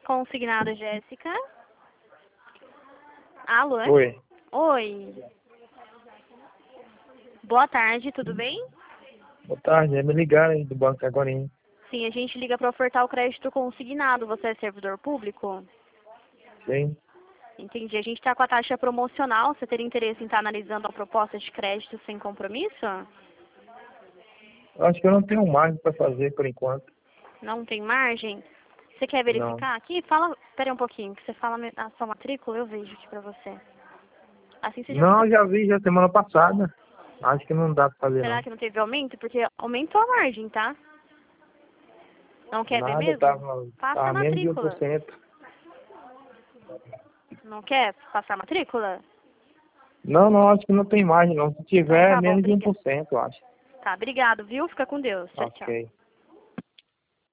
Consignado, Jéssica. Alô? Oi. Oi. Boa tarde, tudo bem? Boa tarde. Me ligaram aí do banco agora, hein? Sim, a gente liga para ofertar o crédito consignado. Você é servidor público? Sim. Entendi. A gente está com a taxa promocional. Você teria interesse em estar analisando a proposta de crédito sem compromisso? Eu acho que eu não tenho margem para fazer por enquanto. Não tem margem? Você quer Não. verificar aqui? Fala, espera um pouquinho, que você fala a sua matrícula, eu vejo aqui para você. Assim você já Não, fica... eu já vi já semana passada. Acho que não dá para fazer, Será não. que não teve aumento? Porque aumentou a margem, tá? Não quer ver Nada, mesmo? Passa a tava menos de matrícula. 1%. Não quer passar a matrícula? Não, não, acho que não tem margem, não. Se Então tiver, tá bom, menos de obrigada. 1%, eu acho. Tá, obrigado, viu? Fica com Deus. Tchau, tchau. Ok.